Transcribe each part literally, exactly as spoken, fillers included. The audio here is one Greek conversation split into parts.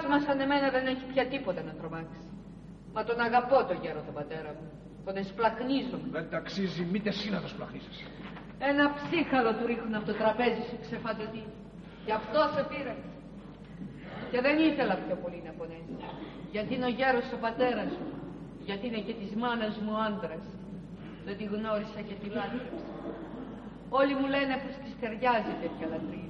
μα σαν εμένα δεν έχει πια τίποτα να τρομάξει. Μα τον αγαπώ τον γέρο τον πατέρα μου. Τον εσπλαχνίζομαι. Δεν ταξίζει μήτε εσύ να το σπλαχνίζεσαι. Ένα ψύχαλο του ρίχνουν από το τραπέζι σου ξεφαντωτή. Γι' αυτό σε πήραξε. Και δεν ήθελα πιο πολύ να πονέσει. Γιατί είναι ο γέρος ο πατέρας σου. Γιατί είναι και της μάνας μου άντρας. Δεν τη γνώρισα και τη λάτρεψα. Όλοι μου λένε πως της ταιριάζει τέτοια λατρεία.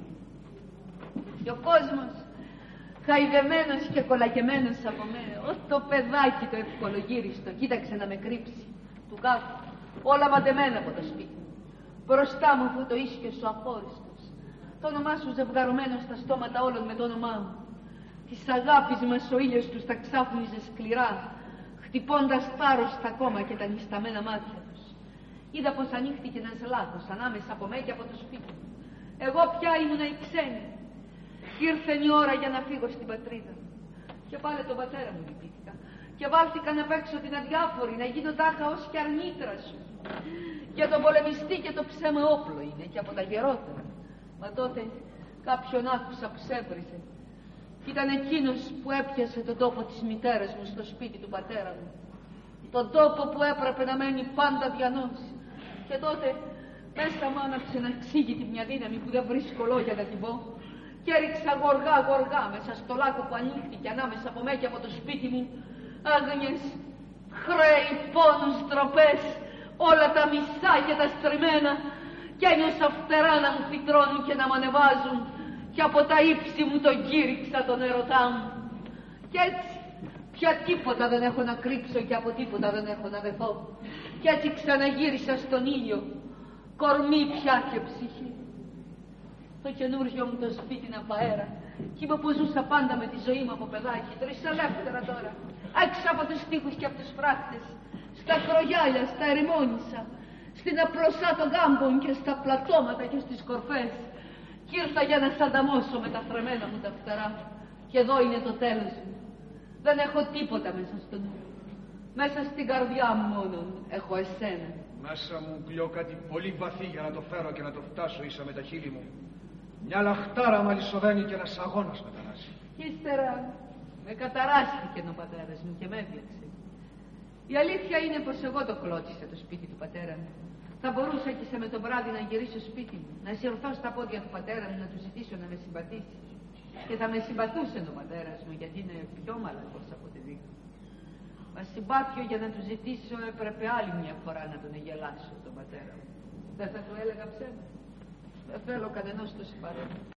Και ο κόσμος, χαϊδεμένος και κολακεμένος από μένα, ως το παιδάκι το ευκολογύριστο, κοίταξε να με κρύψει. Του κάτω, όλα μαντεμένα από το σπίτι. Μπροστά μου που το ίσιος ο αχώριστος. Το όνομά σου ζευγαρωμένο στα στόματα όλων με το όνομά μου. Της αγάπης μας ο ήλιος τους τα ξάφνιζε σκληρά, χτυπώντας πάρωστα ακόμα και τα νησταμένα μάτια τους. Είδα πως ανοίχτηκε ένας λάθος ανάμεσα από μέ και από το σπίτι μου. Εγώ πια ήμουνα η ξένη. Ήρθε η ώρα για να φύγω στην πατρίδα. Και πάλι τον πατέρα μου λυπήθηκα. Και βάλθηκα να παίξω την αδιάφορη, να γίνω τάχα ως και αρνήτρα σου. Για τον πολεμιστή και το ψέμα όπλο είναι και από τα γερότερα. Μα τότε κάποιον άκουσα που σέβριζε. Κι ήταν εκείνος που έπιασε τον τόπο της μητέρας μου στο σπίτι του πατέρα μου. Τον τόπο που έπρεπε να μένει πάντα διανός. Και τότε μέσα μου άναψε να εξήγητη μια δύναμη που δεν βρίσκω λόγια να την πω. Και έριξα γοργά γοργά μέσα στο λάκκο που ανοίχτηκε ανάμεσα από μέ και από το σπίτι μου άγνοιες, χρέη, πόνους, ντροπές, όλα τα μισά και τα στριμμένα, και ένιωσα φτερά να μου φυτρώνουν και να μ' ανεβάζουν, και από τα ύψη μου τον κήρυξα τον ερωτά μου. Κι έτσι πια τίποτα δεν έχω να κρύψω και από τίποτα δεν έχω να δεθώ. Κι έτσι ξαναγύρισα στον ήλιο, κορμί πια και ψυχή. Το καινούργιο μου το σπίτι να παέρα, κι είμαι που ζούσα πάντα με τη ζωή μου από παιδάκι, τρεις ελεύθερα τώρα, έξω από τους τοίχους και από τους φράκτες, στα κρογιάλια, στα ερημόνησα, στην απλωσά των κάμπων και στα πλατώματα και στις κορφές. Κι ήρθα για να σ' ανταμώσω με τα θρεμμένα μου τα φτερά. Και εδώ είναι το τέλος μου. Δεν έχω τίποτα μέσα στο νου. Μέσα στην καρδιά μου μόνο έχω εσένα. Μέσα μου κλειώ κάτι πολύ βαθύ για να το φέρω και να το φτάσω ίσα με τα χείλη μου. Μια λαχτάρα μ' αλυσοδένει και ένας αγώνας με ταράσει. Κι ύστερα με καταράστηκε ο πατέρας μου και με έφτιαξε. Η αλήθεια είναι πως εγώ το κλώτσισα το σπίτι του πατέρα μου. Θα μπορούσα και σε με το βράδυ να γυρίσω σπίτι μου, να συρθώ στα πόδια του πατέρα μου, να του ζητήσω να με συμπαθήσει. Και θα με συμπαθούσε ο πατέρας μου, γιατί είναι πιο μαλακός από τη δίκη. Μα συμπάθειο για να του ζητήσω έπρεπε άλλη μια φορά να τον εγελάσω τον πατέρα μου. Δεν θα του έλεγα ψέμα. Δεν θέλω κανενός το συμπάθειο.